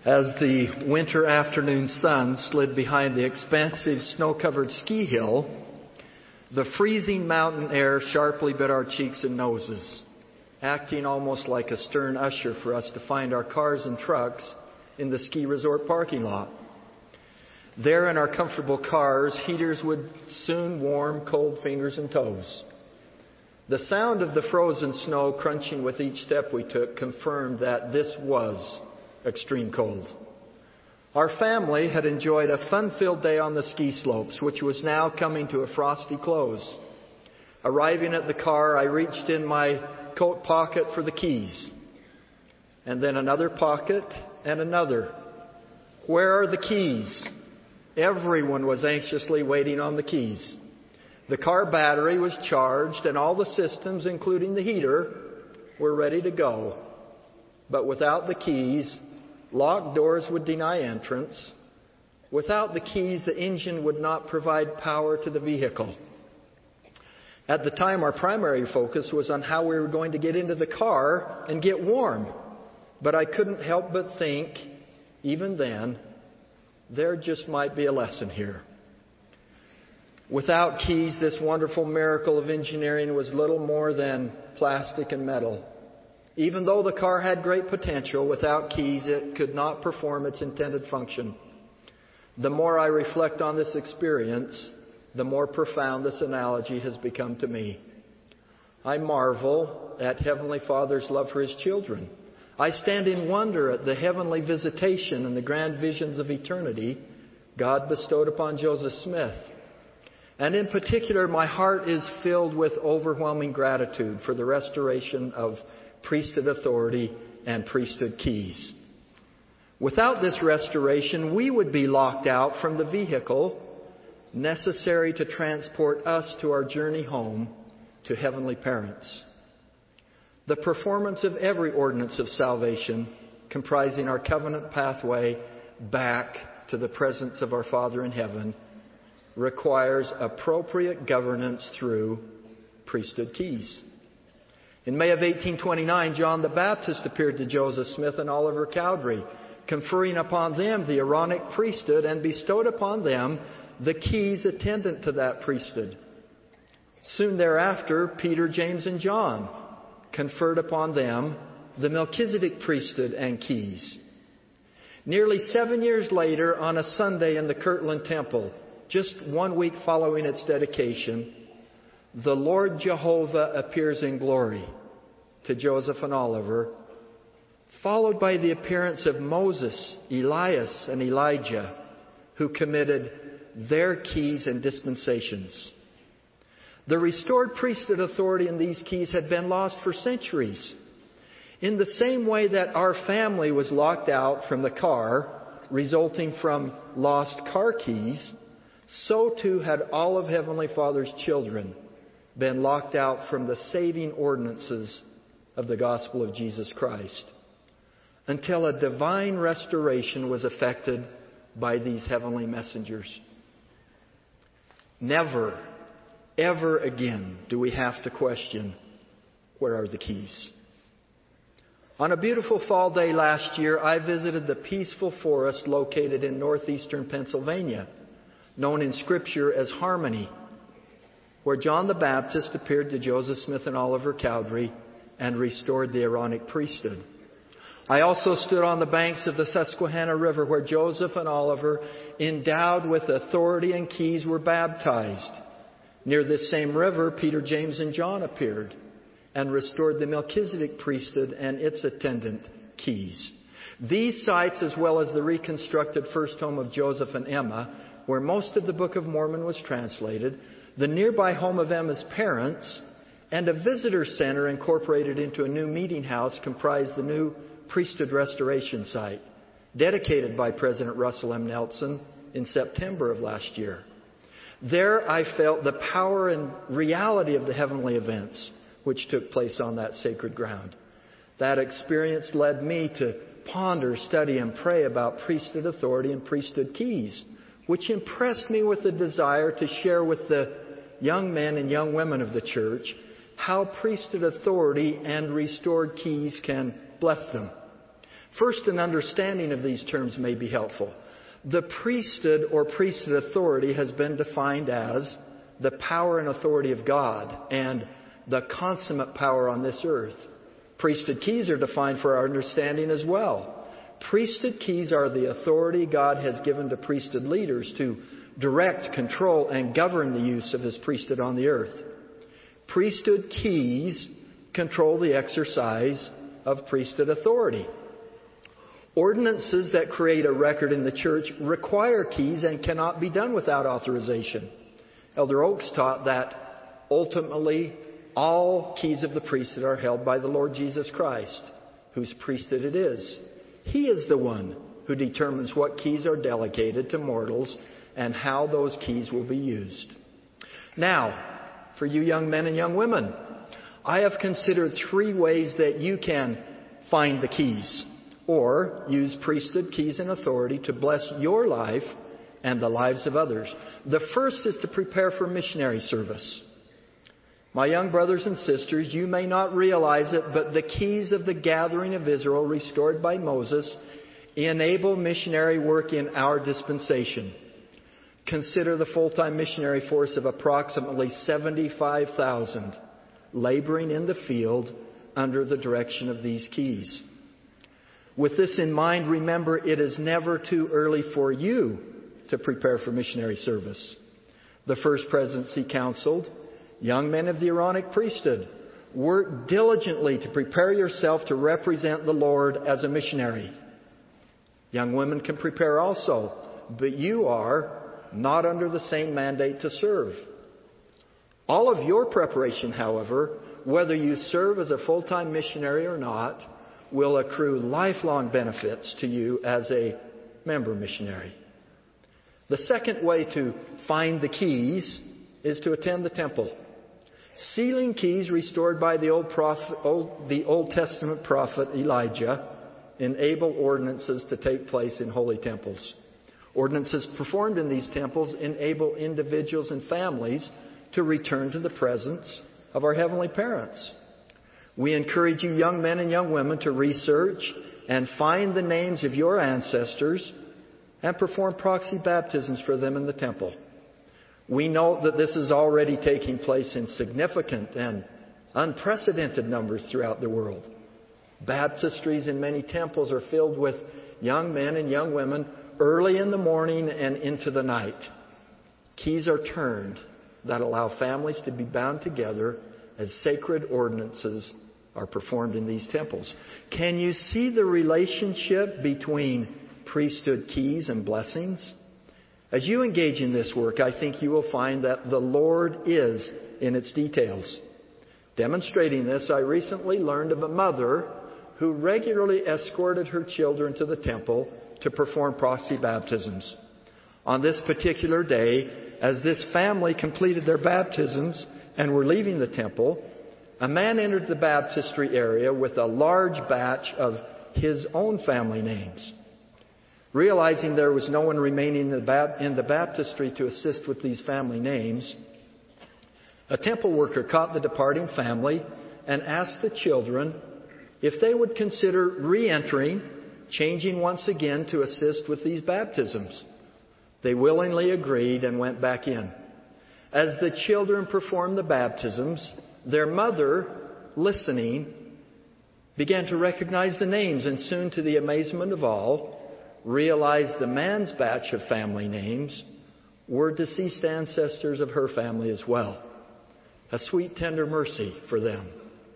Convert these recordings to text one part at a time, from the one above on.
As the winter afternoon sun slid behind the expansive snow-covered ski hill, the freezing mountain air sharply bit our cheeks and noses, acting almost like a stern usher for us to find our cars and trucks in the ski resort parking lot. There in our comfortable cars, heaters would soon warm cold fingers and toes. The sound of the frozen snow crunching with each step we took confirmed that this was extreme cold. Our family had enjoyed a fun-filled day on the ski slopes, which was now coming to a frosty close. Arriving at the car, I reached in my coat pocket for the keys. And then another pocket and another. Where are the keys? Everyone was anxiously waiting on the keys. The car battery was charged and all the systems, including the heater, were ready to go. But without the keys, locked doors would deny entrance. Without the keys, the engine would not provide power to the vehicle. At the time, our primary focus was on how we were going to get into the car and get warm. But I couldn't help but think, even then, there just might be a lesson here. Without keys, this wonderful miracle of engineering was little more than plastic and metal. Even though the car had great potential, without keys it could not perform its intended function. The more I reflect on this experience, the more profound this analogy has become to me. I marvel at Heavenly Father's love for His children. I stand in wonder at the heavenly visitation and the grand visions of eternity God bestowed upon Joseph Smith. And in particular, my heart is filled with overwhelming gratitude for the restoration of priesthood authority and priesthood keys. Without this restoration, we would be locked out from the vehicle necessary to transport us to our journey home to heavenly parents. The performance of every ordinance of salvation, comprising our covenant pathway back to the presence of our Father in heaven, requires appropriate governance through priesthood keys. In May of 1829, John the Baptist appeared to Joseph Smith and Oliver Cowdery, conferring upon them the Aaronic priesthood and bestowed upon them the keys attendant to that priesthood. Soon thereafter, Peter, James, and John conferred upon them the Melchizedek priesthood and keys. Nearly 7 years later, on a Sunday in the Kirtland Temple, just 1 week following its dedication, the Lord Jehovah appears in glory to Joseph and Oliver, followed by the appearance of Moses, Elias, and Elijah, who committed their keys and dispensations. The restored priesthood authority in these keys had been lost for centuries. In the same way that our family was locked out from the car, resulting from lost car keys, so too had all of Heavenly Father's children been locked out from the saving ordinances of the gospel of Jesus Christ, until a divine restoration was effected by these heavenly messengers. Never, ever again do we have to question, where are the keys? On a beautiful fall day last year, I visited the peaceful forest located in northeastern Pennsylvania, known in Scripture as Harmony, where John the Baptist appeared to Joseph Smith and Oliver Cowdery and restored the Aaronic priesthood. I also stood on the banks of the Susquehanna River where Joseph and Oliver, endowed with authority and keys, were baptized. Near this same river, Peter, James, and John appeared and restored the Melchizedek priesthood and its attendant keys. These sites, as well as the reconstructed first home of Joseph and Emma, where most of the Book of Mormon was translated, the nearby home of Emma's parents, and a visitor center incorporated into a new meeting house comprised the new priesthood restoration site, dedicated by President Russell M. Nelson in September of last year. There I felt the power and reality of the heavenly events which took place on that sacred ground. That experience led me to ponder, study, and pray about priesthood authority and priesthood keys, which impressed me with the desire to share with the young men and young women of the church how priesthood authority and restored keys can bless them. First, an understanding of these terms may be helpful. The priesthood or priesthood authority has been defined as the power and authority of God and the consummate power on this earth. Priesthood keys are defined for our understanding as well. Priesthood keys are the authority God has given to priesthood leaders to direct, control, and govern the use of His priesthood on the earth. Priesthood keys control the exercise of priesthood authority. Ordinances that create a record in the church require keys and cannot be done without authorization. Elder Oakes taught that ultimately all keys of the priesthood are held by the Lord Jesus Christ, whose priesthood it is. He is the one who determines what keys are delegated to mortals and how those keys will be used. Now, for you young men and young women, I have considered 3 ways that you can find the keys or use priesthood keys and authority to bless your life and the lives of others. The first is to prepare for missionary service. My young brothers and sisters, you may not realize it, but the keys of the gathering of Israel restored by Moses enable missionary work in our dispensation. Consider the full-time missionary force of approximately 75,000 laboring in the field under the direction of these keys. With this in mind, remember it is never too early for you to prepare for missionary service. The First Presidency counseled, young men of the Aaronic priesthood, work diligently to prepare yourself to represent the Lord as a missionary. Young women can prepare also, but you are not under the same mandate to serve. All of your preparation, however, whether you serve as a full-time missionary or not, will accrue lifelong benefits to you as a member missionary. The second way to find the keys is to attend the temple. Sealing keys restored by the Old Testament prophet Elijah enable ordinances to take place in holy temples. Ordinances performed in these temples enable individuals and families to return to the presence of our heavenly parents. We encourage you young men and young women to research and find the names of your ancestors and perform proxy baptisms for them in the temple. We note that this is already taking place in significant and unprecedented numbers throughout the world. Baptistries in many temples are filled with young men and young women early in the morning and into the night. Keys are turned that allow families to be bound together as sacred ordinances are performed in these temples. Can you see the relationship between priesthood keys and blessings? As you engage in this work, I think you will find that the Lord is in its details. Demonstrating this, I recently learned of a mother who regularly escorted her children to the temple to perform proxy baptisms. On this particular day, as this family completed their baptisms and were leaving the temple, a man entered the baptistry area with a large batch of his own family names. Realizing there was no one remaining in the baptistry to assist with these family names, a temple worker caught the departing family and asked the children if they would consider re-entering, changing once again to assist with these baptisms. They willingly agreed and went back in. As the children performed the baptisms, their mother, listening, began to recognize the names and soon, to the amazement of all, realized the man's batch of family names were deceased ancestors of her family as well. A sweet, tender mercy for them.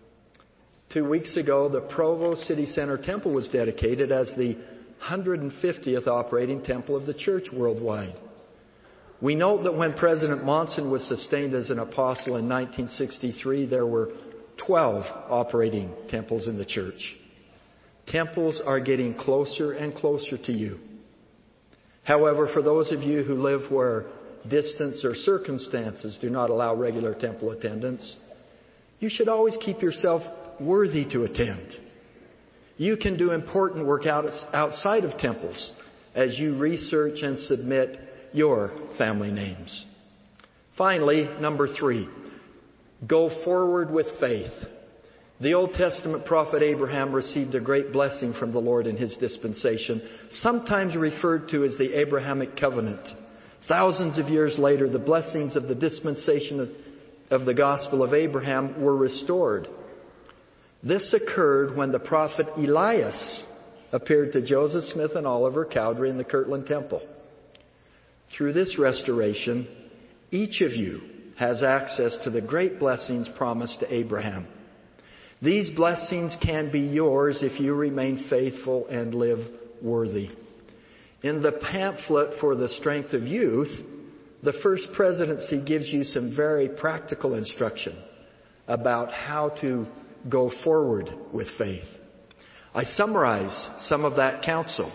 2 weeks ago, the Provo City Center Temple was dedicated as the 150th operating temple of the church worldwide. We note that when President Monson was sustained as an apostle in 1963, there were 12 operating temples in the church. Temples are getting closer and closer to you. However, for those of you who live where distance or circumstances do not allow regular temple attendance, you should always keep yourself worthy to attend. You can do important work outside of temples as you research and submit your family names. Finally, number 3, go forward with faith. The Old Testament prophet Abraham received a great blessing from the Lord in his dispensation, sometimes referred to as the Abrahamic covenant. Thousands of years later, the blessings of the dispensation of the gospel of Abraham were restored. This occurred when the prophet Elias appeared to Joseph Smith and Oliver Cowdery in the Kirtland Temple. Through this restoration, each of you has access to the great blessings promised to Abraham. These blessings can be yours if you remain faithful and live worthy. In the pamphlet for the strength of youth, the First Presidency gives you some very practical instruction about how to go forward with faith. I summarize some of that counsel.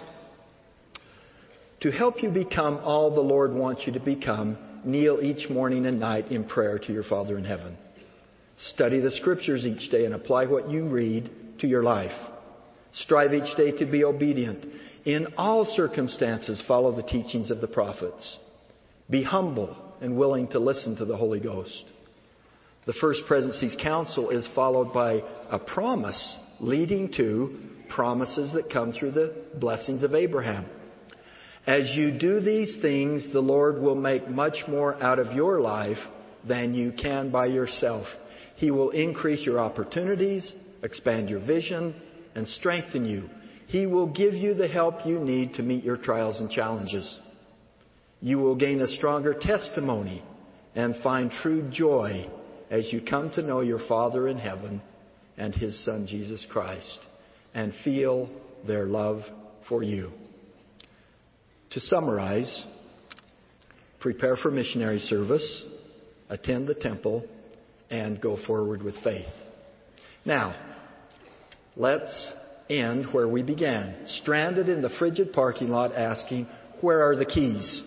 To help you become all the Lord wants you to become, kneel each morning and night in prayer to your Father in heaven. Study the Scriptures each day and apply what you read to your life. Strive each day to be obedient. In all circumstances, follow the teachings of the prophets. Be humble and willing to listen to the Holy Ghost. The First Presidency's counsel is followed by a promise leading to promises that come through the blessings of Abraham. As you do these things, the Lord will make much more out of your life than you can by yourself. He will increase your opportunities, expand your vision, and strengthen you. He will give you the help you need to meet your trials and challenges. You will gain a stronger testimony and find true joy as you come to know your Father in heaven and His Son Jesus Christ and feel their love for you. To summarize, prepare for missionary service, attend the temple, and go forward with faith. Now, let's end where we began, stranded in the frigid parking lot asking, where are the keys?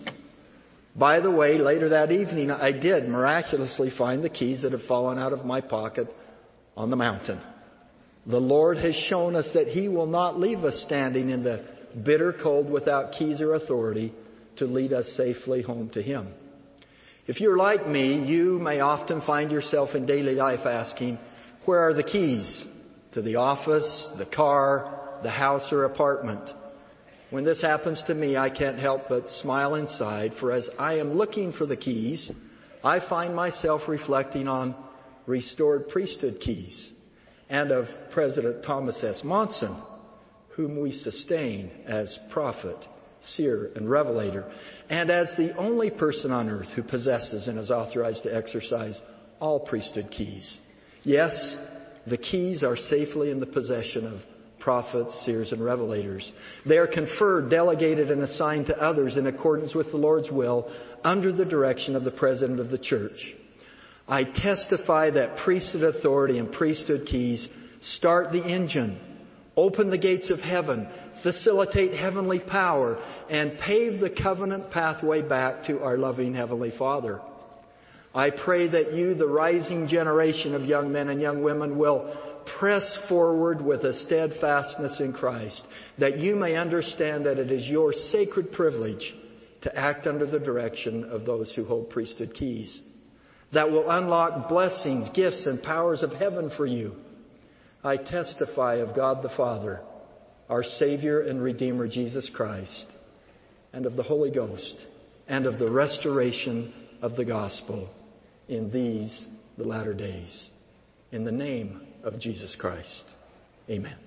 By the way, later that evening, I did miraculously find the keys that had fallen out of my pocket on the mountain. The Lord has shown us that He will not leave us standing in the bitter cold without keys or authority to lead us safely home to Him. If you're like me, you may often find yourself in daily life asking, where are the keys to the office, the car, the house or apartment? When this happens to me, I can't help but smile inside, for as I am looking for the keys, I find myself reflecting on restored priesthood keys and of President Thomas S. Monson, whom we sustain as prophet, seer, and revelator, and as the only person on earth who possesses and is authorized to exercise all priesthood keys. Yes, the keys are safely in the possession of prophets, seers, and revelators. They are conferred, delegated, and assigned to others in accordance with the Lord's will under the direction of the President of the Church. I testify that priesthood authority and priesthood keys start the engine, open the gates of heaven, facilitate heavenly power, and pave the covenant pathway back to our loving Heavenly Father. I pray that you, the rising generation of young men and young women, will press forward with a steadfastness in Christ, that you may understand that it is your sacred privilege to act under the direction of those who hold priesthood keys that will unlock blessings, gifts, and powers of heaven for you. I testify of God the Father, our Savior and Redeemer Jesus Christ, and of the Holy Ghost, and of the restoration of the gospel in these, the latter days. In the name of Jesus Christ. Amen.